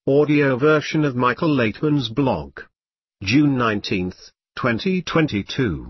audio version of Michael Laitman's blog. June 19, 2022.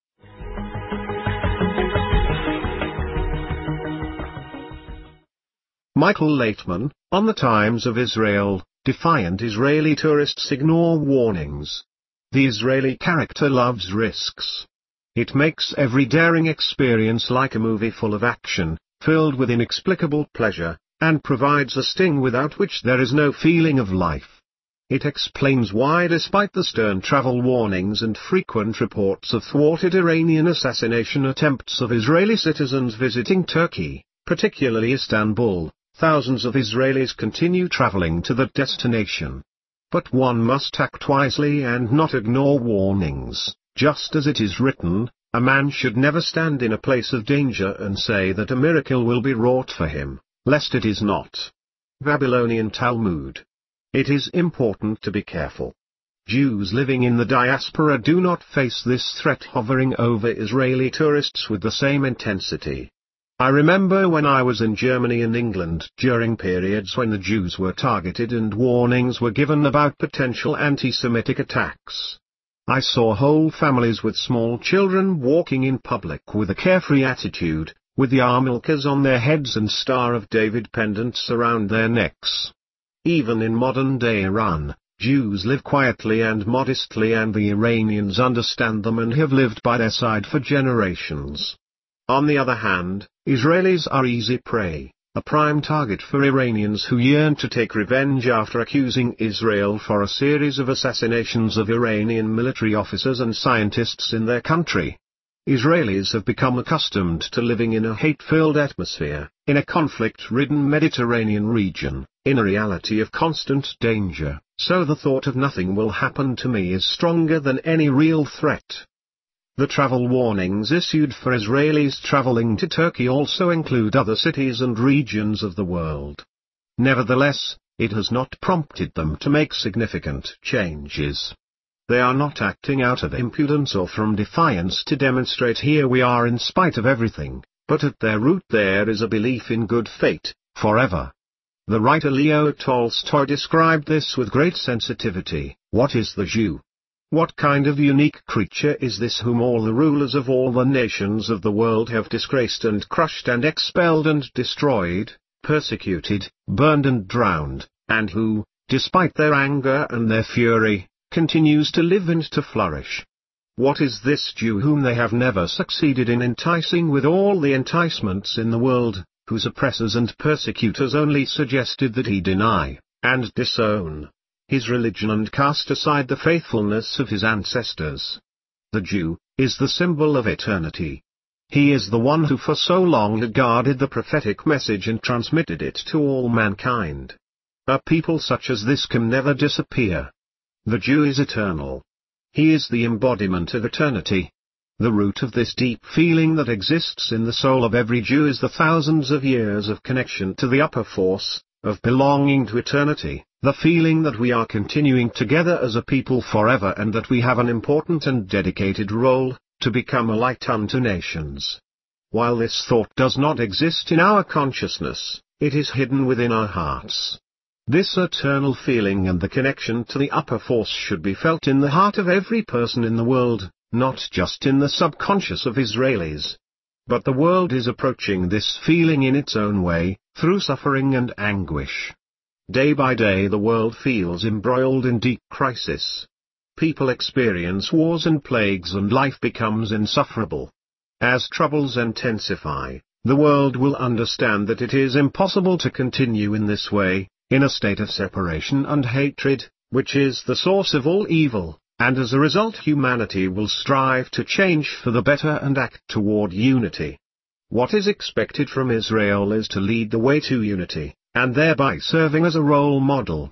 Michael Laitman, on the Times of Israel, defiant Israeli tourists ignore warnings. The Israeli character loves risks. It makes every daring experience like a movie full of action, filled with inexplicable pleasure, and provides a sting without which there is no feeling of life. It explains why, despite the stern travel warnings and frequent reports of thwarted Iranian assassination attempts of Israeli citizens visiting Turkey, particularly Istanbul, thousands of Israelis continue traveling to that destination. But one must act wisely and not ignore warnings. Just as it is written, a man should never stand in a place of danger and say that a miracle will be wrought for him, lest it is not. Babylonian Talmud. It is important to be careful. Jews living in the diaspora do not face this threat hovering over Israeli tourists with the same intensity. I remember when I was in Germany and England during periods when the Jews were targeted and warnings were given about potential anti-Semitic attacks. I saw whole families with small children walking in public with a carefree attitude, with yarmulkes on their heads and Star of David pendants around their necks. Even in modern-day Iran, Jews live quietly and modestly, and the Iranians understand them and have lived by their side for generations. On the other hand, Israelis are easy prey, a prime target for Iranians who yearn to take revenge after accusing Israel for a series of assassinations of Iranian military officers and scientists in their country. Israelis have become accustomed to living in a hate-filled atmosphere, in a conflict-ridden Mediterranean region, in a reality of constant danger, so the thought of nothing will happen to me is stronger than any real threat. The travel warnings issued for Israelis traveling to Turkey also include other cities and regions of the world. Nevertheless, it has not prompted them to make significant changes. They are not acting out of impudence or from defiance to demonstrate here we are in spite of everything, but at their root there is a belief in good fate, forever. The writer Leo Tolstoy described this with great sensitivity. What is the Jew? What kind of unique creature is this whom all the rulers of all the nations of the world have disgraced and crushed and expelled and destroyed, persecuted, burned and drowned, and who, despite their anger and their fury, continues to live and to flourish? What is this Jew whom they have never succeeded in enticing with all the enticements in the world, whose oppressors and persecutors only suggested that he deny, and disown, his religion and cast aside the faithfulness of his ancestors? The Jew is the symbol of eternity. He is the one who for so long had guarded the prophetic message and transmitted it to all mankind. A people such as this can never disappear. The Jew is eternal. He is the embodiment of eternity. The root of this deep feeling that exists in the soul of every Jew is the thousands of years of connection to the upper force, of belonging to eternity, the feeling that we are continuing together as a people forever and that we have an important and dedicated role, to become a light unto nations. While this thought does not exist in our consciousness, it is hidden within our hearts. This eternal feeling and the connection to the upper force should be felt in the heart of every person in the world, not just in the subconscious of Israelis. But the world is approaching this feeling in its own way, through suffering and anguish. Day by day the world feels embroiled in deep crisis. People experience wars and plagues and life becomes insufferable. As troubles intensify, the world will understand that it is impossible to continue in this way, in a state of separation and hatred, which is the source of all evil, and as a result humanity will strive to change for the better and act toward unity. What is expected from Israel is to lead the way to unity, and thereby serving as a role model.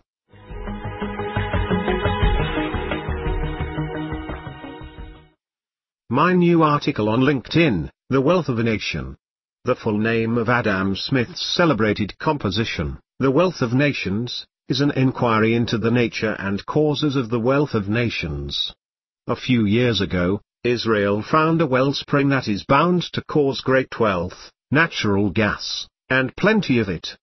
My new article on LinkedIn, The Wealth of a Nation. The full name of Adam Smith's celebrated composition, The Wealth of Nations, is an inquiry into the nature and causes of the wealth of nations. A few years ago, Israel found a wellspring that is bound to cause great wealth, natural gas, and plenty of it.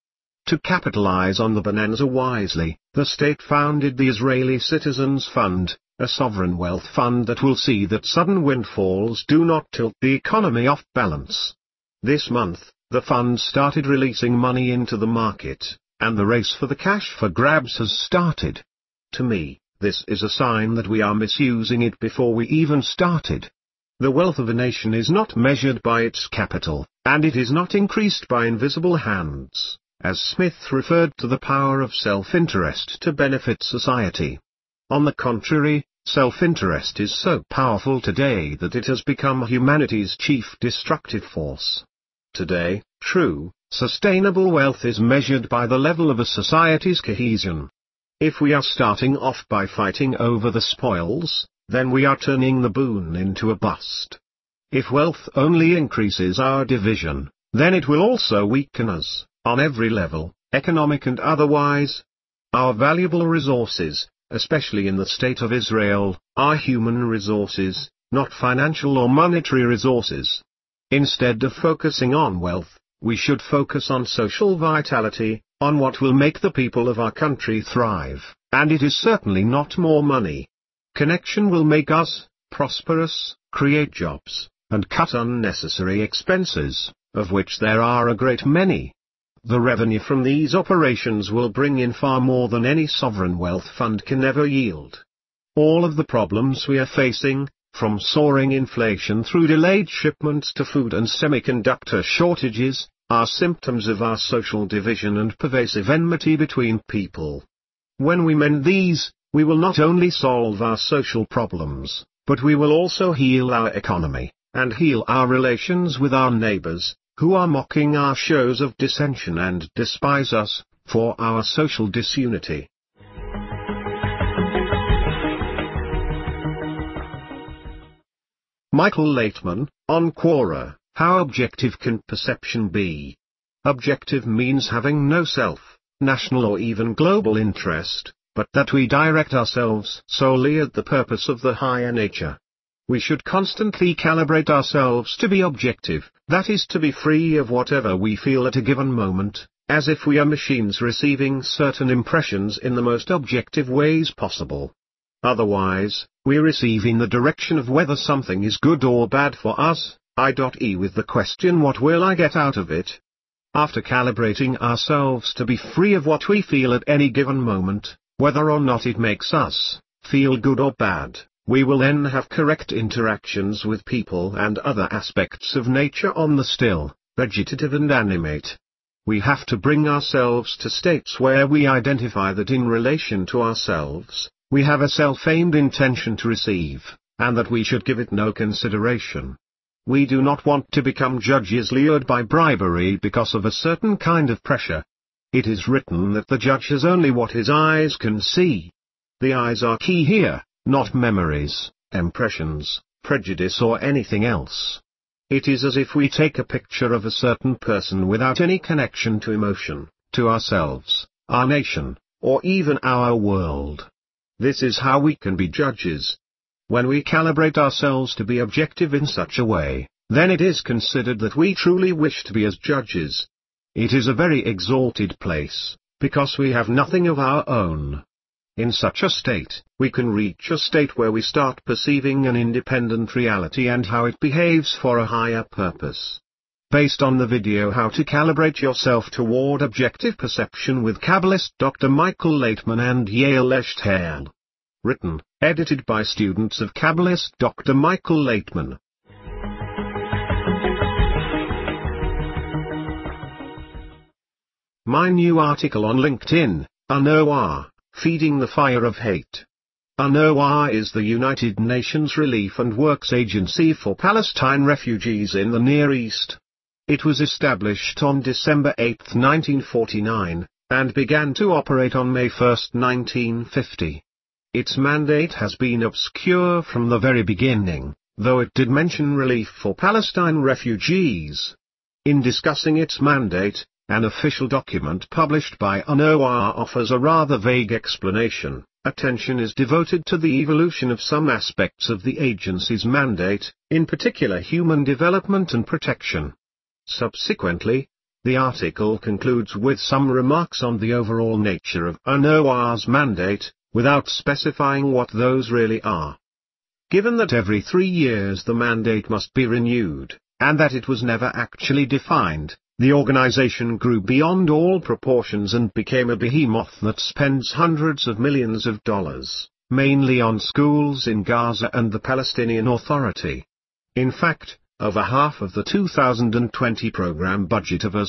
To capitalize on the bonanza wisely, the state founded the Israeli Citizens Fund, a sovereign wealth fund that will see that sudden windfalls do not tilt the economy off balance. This month, the fund started releasing money into the market, and the race for the cash for grabs has started. To me, this is a sign that we are misusing it before we even started. The wealth of a nation is not measured by its capital, and it is not increased by invisible hands, as Smith referred to the power of self-interest to benefit society. On the contrary, self-interest is so powerful today that it has become humanity's chief destructive force. Today, true, sustainable wealth is measured by the level of a society's cohesion. If we are starting off by fighting over the spoils, then we are turning the boon into a bust. If wealth only increases our division, then it will also weaken us, on every level, economic and otherwise. Our valuable resources, especially in the State of Israel, are human resources, not financial or monetary resources. Instead of focusing on wealth, we should focus on social vitality, on what will make the people of our country thrive, and it is certainly not more money. Connection will make us prosperous, create jobs, and cut unnecessary expenses, of which there are a great many. The revenue from these operations will bring in far more than any sovereign wealth fund can ever yield. All of the problems we are facing, from soaring inflation through delayed shipments to food and semiconductor shortages, are symptoms of our social division and pervasive enmity between people. When we mend these, we will not only solve our social problems, but we will also heal our economy, and heal our relations with our neighbors, who are mocking our shows of dissension and despise us, for our social disunity. Michael Laitman, on Quora, how objective can perception be? Objective means having no self, national or even global interest, but that we direct ourselves solely at the purpose of the higher nature. We should constantly calibrate ourselves to be objective, that is to be free of whatever we feel at a given moment, as if we are machines receiving certain impressions in the most objective ways possible. Otherwise, we receive in the direction of whether something is good or bad for us, i.e. with the question what will I get out of it? After calibrating ourselves to be free of what we feel at any given moment, whether or not it makes us feel good or bad, we will then have correct interactions with people and other aspects of nature on the still, vegetative and animate. We have to bring ourselves to states where we identify that in relation to ourselves, we have a self-aimed intention to receive, and that we should give it no consideration. We do not want to become judges lured by bribery because of a certain kind of pressure. It is written that the judge has only what his eyes can see. The eyes are key here, not memories, impressions, prejudice or anything else. It is as if we take a picture of a certain person without any connection to emotion, to ourselves, our nation, or even our world. This is how we can be judges. When we calibrate ourselves to be objective in such a way, then it is considered that we truly wish to be as judges. It is a very exalted place, because we have nothing of our own. In such a state, we can reach a state where we start perceiving an independent reality and how it behaves for a higher purpose. Based on the video How to Calibrate Yourself Toward Objective Perception with Kabbalist Dr. Michael Laitman and Yael Eshter. Written, edited by students of Kabbalist Dr. Michael Laitman. My new article on LinkedIn, UNOWA, Feeding the Fire of Hate. UNOWA is the United Nations Relief and Works Agency for Palestine refugees in the Near East. It was established on December 8, 1949, and began to operate on May 1, 1950. Its mandate has been obscure from the very beginning, though it did mention relief for Palestine refugees. In discussing its mandate, an official document published by UNOWA offers a rather vague explanation. Attention is devoted to the evolution of some aspects of the agency's mandate, in particular human development and protection. Subsequently, The article concludes with some remarks on the overall nature of UNOWA's mandate, without specifying what those really are. Given that every 3 years the mandate must be renewed, and that it was never actually defined, the organization grew beyond all proportions and became a behemoth that spends hundreds of millions of dollars, mainly on schools in Gaza and the Palestinian Authority. In fact, over half of the 2020 program budget of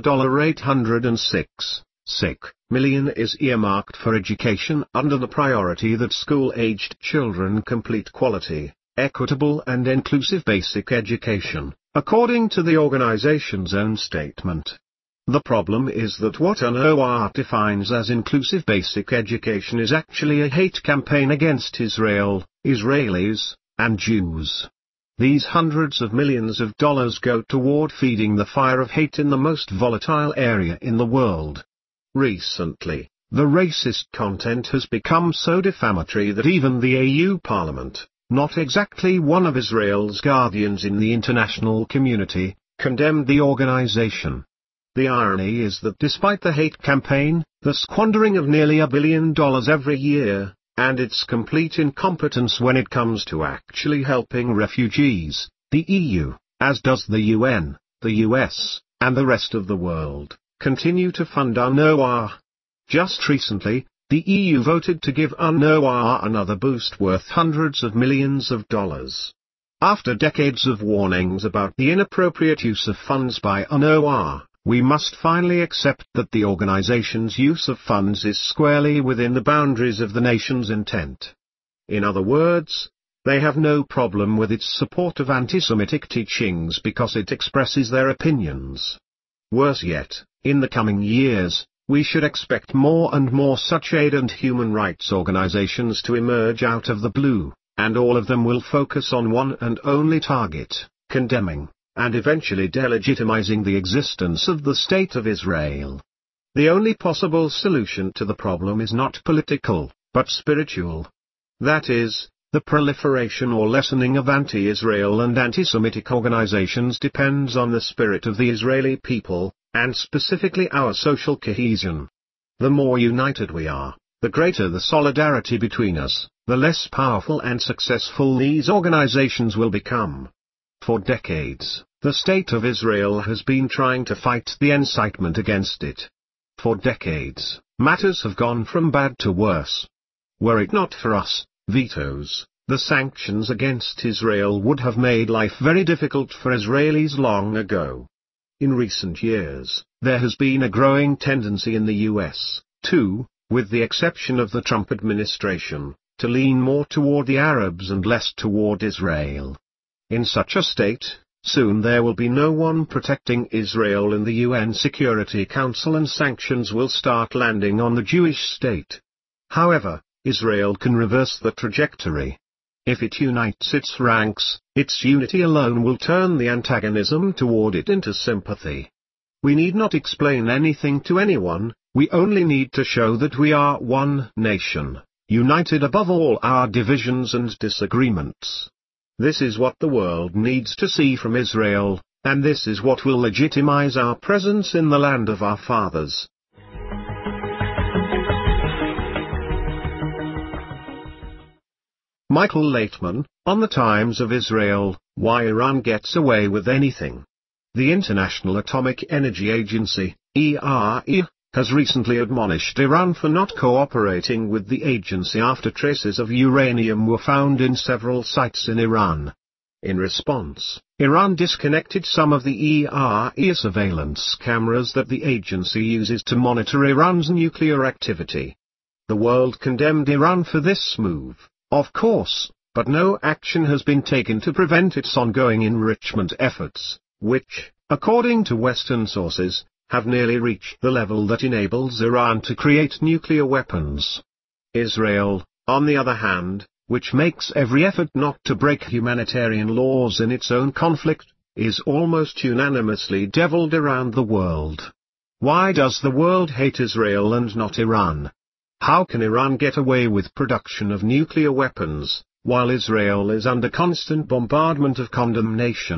$806 million is earmarked for education under the priority that school-aged children complete quality, equitable and inclusive basic education, according to the organization's own statement. The problem is that what UNOWA defines as inclusive basic education is actually a hate campaign against Israel, Israelis, and Jews. These hundreds of millions of dollars go toward feeding the fire of hate in the most volatile area in the world. Recently, the racist content has become so defamatory that even the AU Parliament, not exactly one of Israel's guardians in the international community, condemned the organization. The irony is that despite the hate campaign, the squandering of nearly $1 billion every year, and its complete incompetence when it comes to actually helping refugees, the EU, as does the UN, the US, and the rest of the world, continue to fund UNOWA. Just recently, the EU voted to give UNOWA another boost worth hundreds of millions of dollars. After decades of warnings about the inappropriate use of funds by UNOWA, we must finally accept that the organization's use of funds is squarely within the boundaries of the nation's intent. In other words, they have no problem with its support of anti-Semitic teachings because it expresses their opinions. Worse yet, in the coming years, we should expect more and more such aid and human rights organizations to emerge out of the blue, and all of them will focus on one and only target: condemning, and eventually delegitimizing the existence of the State of Israel. The only possible solution to the problem is not political, but spiritual. That is, the proliferation or lessening of anti-Israel and anti-Semitic organizations depends on the spirit of the Israeli people, and specifically our social cohesion. The more united we are, the greater the solidarity between us, the less powerful and successful these organizations will become. For decades, the State of Israel has been trying to fight the incitement against it. For decades, matters have gone from bad to worse. Were it not for us, vetoes, the sanctions against Israel would have made life very difficult for Israelis long ago. In recent years, there has been a growing tendency in the US, too, with the exception of the Trump administration, to lean more toward the Arabs and less toward Israel. In such a state, soon there will be no one protecting Israel in the UN Security Council and sanctions will start landing on the Jewish state. However, Israel can reverse the trajectory. If it unites its ranks, its unity alone will turn the antagonism toward it into sympathy. We need not explain anything to anyone, we only need to show that we are one nation, united above all our divisions and disagreements. This is what the world needs to see from Israel, and this is what will legitimize our presence in the land of our fathers. Michael Laitman, on the Times of Israel, Why Iran Gets Away with Anything. The International Atomic Energy Agency, IAEA, has recently admonished Iran for not cooperating with the agency after traces of uranium were found in several sites in Iran. In response, Iran disconnected some of the IAEA surveillance cameras that the agency uses to monitor Iran's nuclear activity. The world condemned Iran for this move, of course, but no action has been taken to prevent its ongoing enrichment efforts, which, according to Western sources, have nearly reached the level that enables Iran to create nuclear weapons. Israel, on the other hand, which makes every effort not to break humanitarian laws in its own conflict, is almost unanimously deviled around the world. Why does the world hate Israel and not Iran? How can Iran get away with production of nuclear weapons, while Israel is under constant bombardment of condemnations,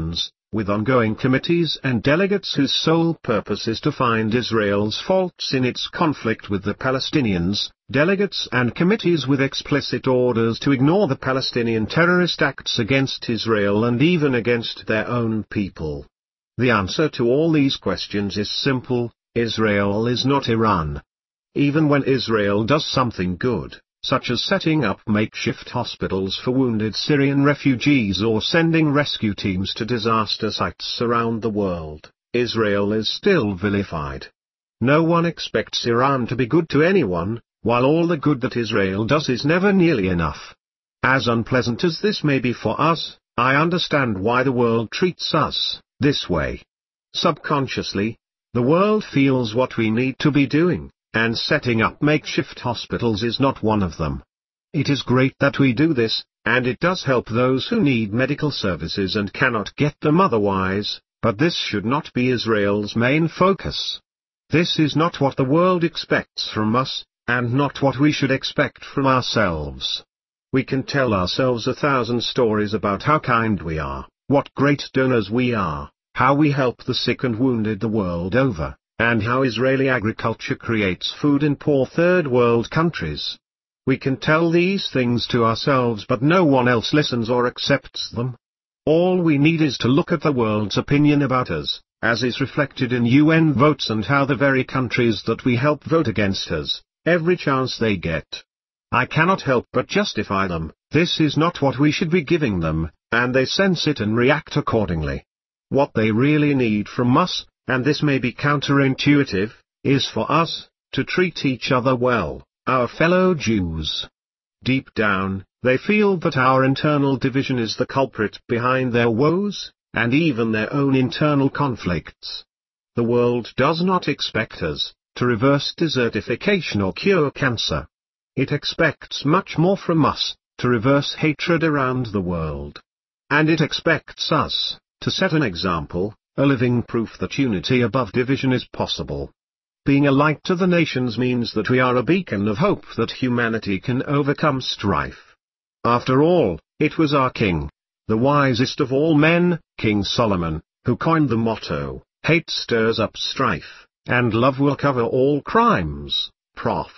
with ongoing committees and delegates whose sole purpose is to find Israel's faults in its conflict with the Palestinians, delegates and committees with explicit orders to ignore the Palestinian terrorist acts against Israel and even against their own people. The answer to all these questions is simple: Israel is not Iran. Even when Israel does something good, such as setting up makeshift hospitals for wounded Syrian refugees or sending rescue teams to disaster sites around the world, Israel is still vilified. No one expects Iran to be good to anyone, while all the good that Israel does is never nearly enough. As unpleasant as this may be for us, I understand why the world treats us this way. Subconsciously, the world feels what we need to be doing, and setting up makeshift hospitals is not one of them. It is great that we do this, and it does help those who need medical services and cannot get them otherwise, but this should not be Israel's main focus. This is not what the world expects from us, and not what we should expect from ourselves. We can tell ourselves 1,000 stories about how kind we are, what great donors we are, how we help the sick and wounded the world over, and how Israeli agriculture creates food in poor third world countries. We can tell these things to ourselves, but no one else listens or accepts them. All we need is to look at the world's opinion about us, as is reflected in UN votes, and how the very countries that we help vote against us, every chance they get. I cannot help but justify them. This is not what we should be giving them, and they sense it and react accordingly. What they really need from us, and this may be counterintuitive, is for us to treat each other well, our fellow Jews. Deep down, they feel that our internal division is the culprit behind their woes, and even their own internal conflicts. The world does not expect us to reverse desertification or cure cancer. It expects much more from us, to reverse hatred around the world. And it expects us to set an example, a living proof that unity above division is possible. Being a light to the nations means that we are a beacon of hope that humanity can overcome strife. After all, it was our king, the wisest of all men, King Solomon, who coined the motto, "Hate stirs up strife, and love will cover all crimes." Prof.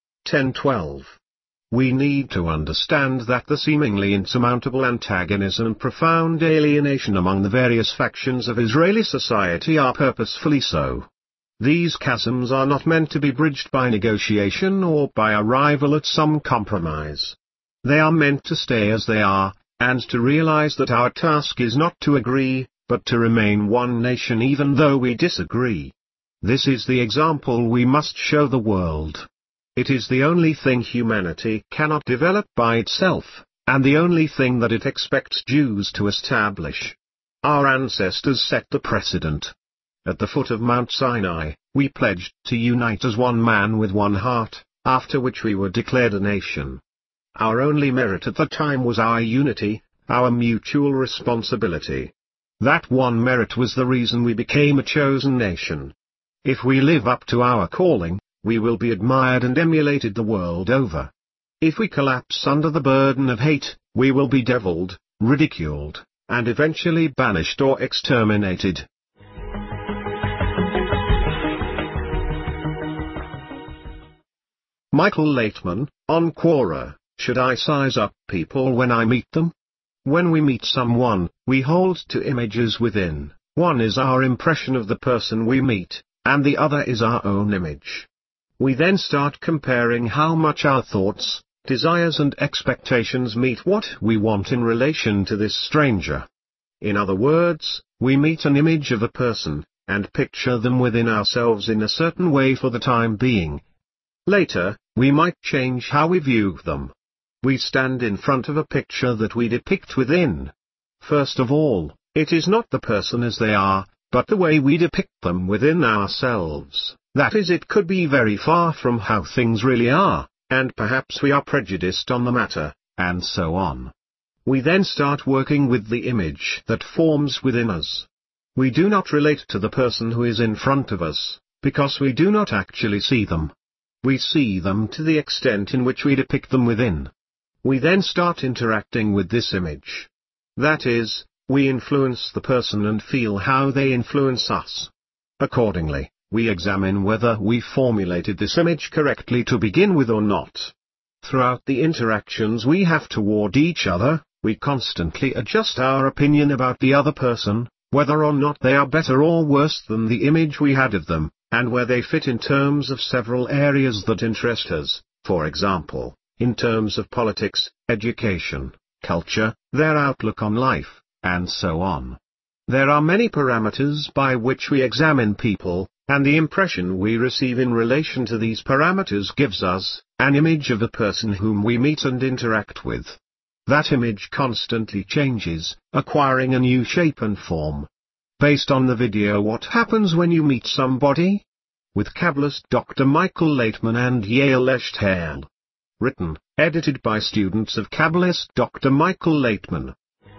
10:12. We need to understand that the seemingly insurmountable antagonism and profound alienation among the various factions of Israeli society are purposefully so. These chasms are not meant to be bridged by negotiation or by arrival at some compromise. They are meant to stay as they are, and to realize that our task is not to agree, but to remain one nation even though we disagree. This is the example we must show the world. It is the only thing humanity cannot develop by itself, and the only thing that it expects Jews to establish. Our ancestors set the precedent. At the foot of Mount Sinai, we pledged to unite as one man with one heart, after which we were declared a nation. Our only merit at the time was our unity, our mutual responsibility. That one merit was the reason we became a chosen nation. If we live up to our calling, we will be admired and emulated the world over. If we collapse under the burden of hate, we will be deviled, ridiculed, and eventually banished or exterminated. Michael Laitman, on Quora, should I size up people when I meet them? When we meet someone, we hold two images within. One is our impression of the person we meet, and the other is our own image. We then start comparing how much our thoughts, desires and expectations meet what we want in relation to this stranger. In other words, we meet an image of a person, and picture them within ourselves in a certain way for the time being. Later, we might change how we view them. We stand in front of a picture that we depict within. First of all, it is not the person as they are, but the way we depict them within ourselves. That is, it could be very far from how things really are, and perhaps we are prejudiced on the matter, and so on. We then start working with the image that forms within us. We do not relate to the person who is in front of us, because we do not actually see them. We see them to the extent in which we depict them within. We then start interacting with this image. That is, We influence the person and feel how they influence us. Accordingly, we examine whether we formulated this image correctly to begin with or not. Throughout the interactions we have toward each other, we constantly adjust our opinion about the other person, whether or not they are better or worse than the image we had of them, and where they fit in terms of several areas that interest us, for example, in terms of politics, education, culture, their outlook on life, and so on. There are many parameters by which we examine people, and the impression we receive in relation to these parameters gives us an image of the person whom we meet and interact with. That image constantly changes, acquiring a new shape and form. Based on the video What Happens When You Meet Somebody? With Kabbalist Dr. Michael Laitman and Yael Eshtael. Written, edited by students of Kabbalist Dr. Michael Laitman.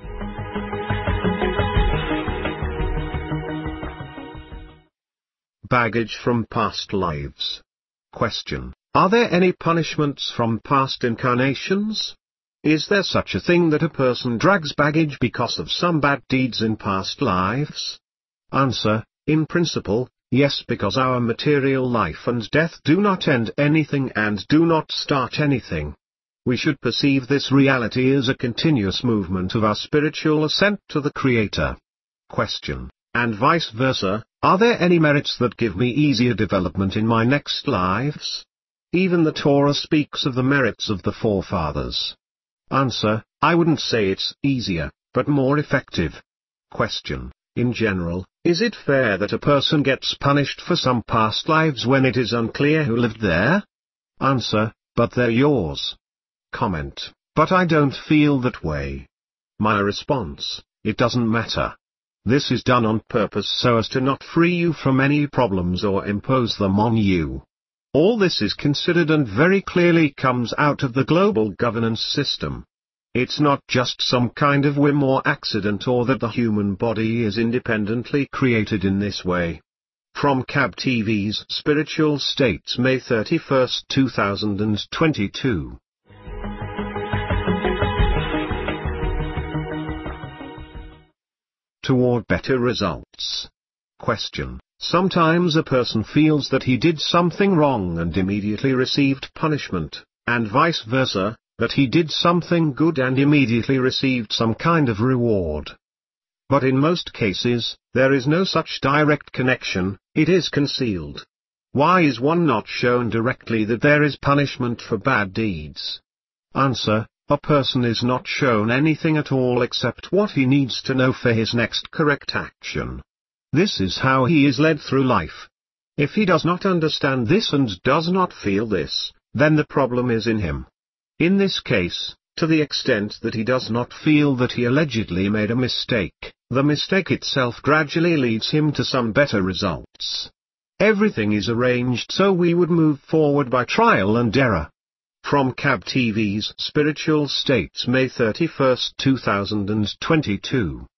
Baggage from past lives. Question: are there any punishments from past incarnations? Is there such a thing that a person drags baggage because of some bad deeds in past lives? Answer: in principle, yes, because our material life and death do not end anything and do not start anything. We should perceive this reality as a continuous movement of our spiritual ascent to the Creator. Question: and vice versa, are there any merits that give me easier development in my next lives? Even the Torah speaks of the merits of the forefathers. Answer: I wouldn't say it's easier, but more effective. Question: in general, is it fair that a person gets punished for some past lives when it is unclear who lived there? Answer: but they're yours. Comment: but I don't feel that way. My response: it doesn't matter. This is done on purpose so as to not free you from any problems or impose them on you. All this is considered and very clearly comes out of the global governance system. It's not just some kind of whim or accident or that the human body is independently created in this way. From KAB TV's Spiritual States, May 31, 2022. Toward better results. Question: sometimes a person feels that he did something wrong and immediately received punishment, and vice versa, that he did something good and immediately received some kind of reward. But in most cases, there is no such direct connection, it is concealed. Why is one not shown directly that there is punishment for bad deeds? Answer: a person is not shown anything at all except what he needs to know for his next correct action. This is how he is led through life. If he does not understand this and does not feel this, then the problem is in him. In this case, to the extent that he does not feel that he allegedly made a mistake, the mistake itself gradually leads him to some better results. Everything is arranged so we would move forward by trial and error. From KAB TV's Spiritual States, May 31, 2022.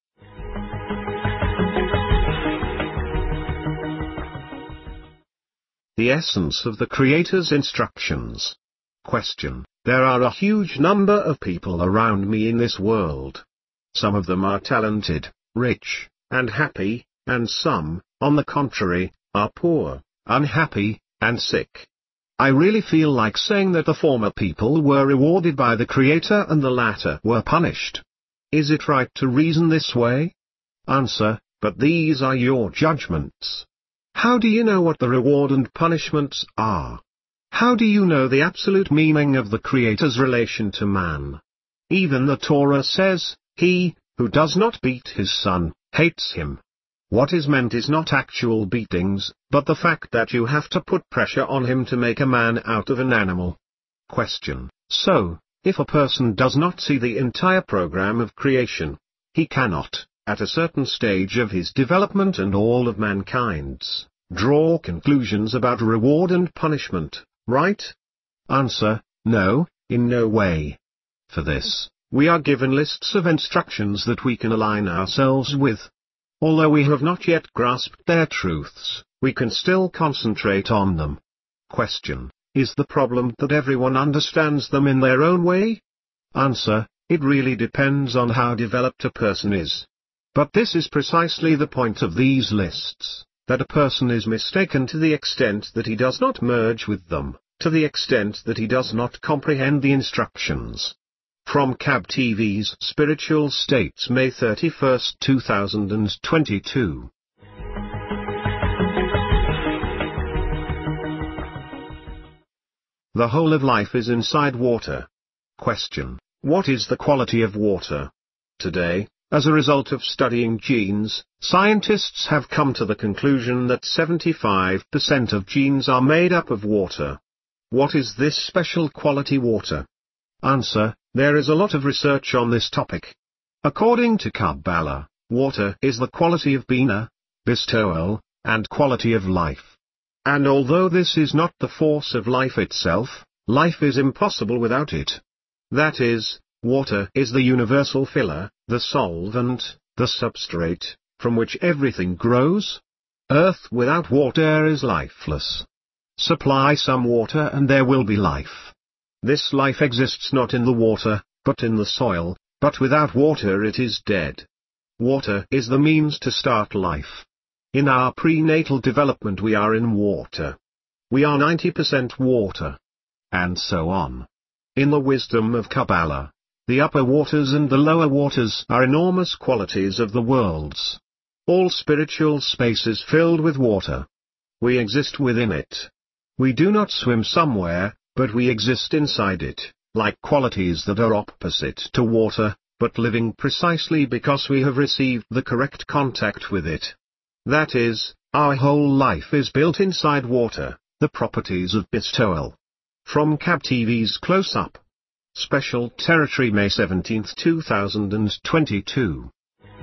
The essence of the Creator's instructions. Question: there are a huge number of people around me in this world. Some of them are talented, rich, and happy, and some, on the contrary, are poor, unhappy, and sick. I really feel like saying that the former people were rewarded by the Creator and the latter were punished. Is it right to reason this way? Answer: but these are your judgments. How do you know what the reward and punishments are? How do you know the absolute meaning of the Creator's relation to man? Even the Torah says, he who does not beat his son hates him. What is meant is not actual beatings, but the fact that you have to put pressure on him to make a man out of an animal. Question: so, if a person does not see the entire program of creation, he cannot, at a certain stage of his development and all of mankind's, draw conclusions about reward and punishment, right? Answer: no, in no way. For this, we are given lists of instructions that we can align ourselves with. Although we have not yet grasped their truths, we can still concentrate on them. Question: is the problem that everyone understands them in their own way? Answer: it really depends on how developed a person is. But this is precisely the point of these lists, that a person is mistaken to the extent that he does not merge with them, to the extent that he does not comprehend the instructions. From CAB TV's Spiritual States, May 31, 2022. The whole of life is inside water. Question: what is the quality of water? Today, as a result of studying genes, scientists have come to the conclusion that 75% of genes are made up of water. What is this special quality water? Answer: there is a lot of research on this topic. According to Kabbalah, water is the quality of Bina, bestowal, and quality of life. And although this is not the force of life itself, life is impossible without it. That is, water is the universal filler, the solvent, the substrate, from which everything grows. Earth without water is lifeless. Supply some water and there will be life. This life exists not in the water, but in the soil, but without water it is dead. Water is the means to start life. In our prenatal development we are in water. We are 90% water. And so on. In the wisdom of Kabbalah, the upper waters and the lower waters are enormous qualities of the worlds. All spiritual space is filled with water. We exist within it. We do not swim somewhere, but we exist inside it, like qualities that are opposite to water, but living precisely because we have received the correct contact with it. That is, our whole life is built inside water, the properties of bestowal. From CAB TV's Close Up. Special Territory, May 17, 2022.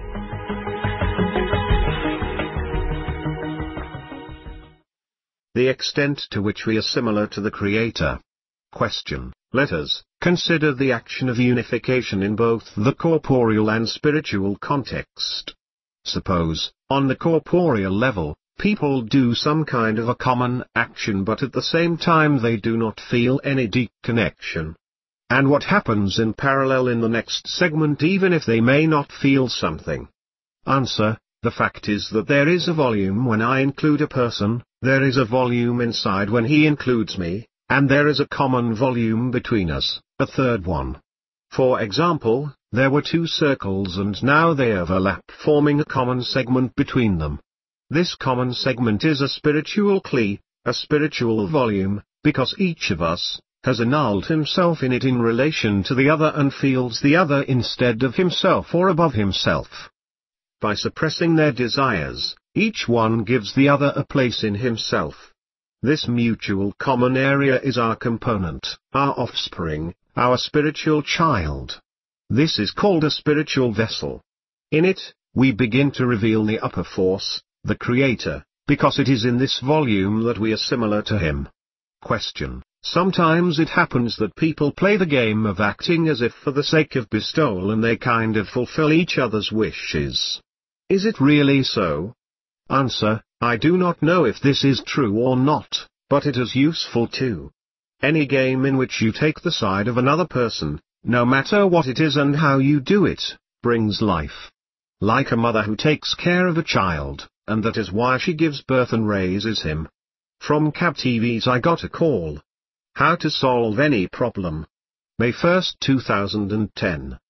The extent to which we are similar to the Creator. Question: let us consider the action of unification in both the corporeal and spiritual context. Suppose, on the corporeal level, people do some kind of a common action but at the same time they do not feel any deep connection. And what happens in parallel in the next segment even if they may not feel something? Answer: the fact is that there is a volume when I include a person, there is a volume inside when he includes me, and there is a common volume between us, a third one. For example, there were two circles and now they overlap, forming a common segment between them. This common segment is a spiritual kli, a spiritual volume, because each of us has annulled himself in it in relation to the other and feels the other instead of himself or above himself. By suppressing their desires, each one gives the other a place in himself. This mutual common area is our component, our offspring, our spiritual child. This is called a spiritual vessel. In it, we begin to reveal the upper force, the Creator, because it is in this volume that we are similar to Him. Question: sometimes it happens that people play the game of acting as if for the sake of bestowal and they kind of fulfill each other's wishes. Is it really so? Answer: I do not know if this is true or not, but it is useful too. Any game in which you take the side of another person, no matter what it is and how you do it, brings life. Like a mother who takes care of a child, and that is why she gives birth and raises him. From CAB TV's I Got a Call. How to solve any problem. May 1, 2010.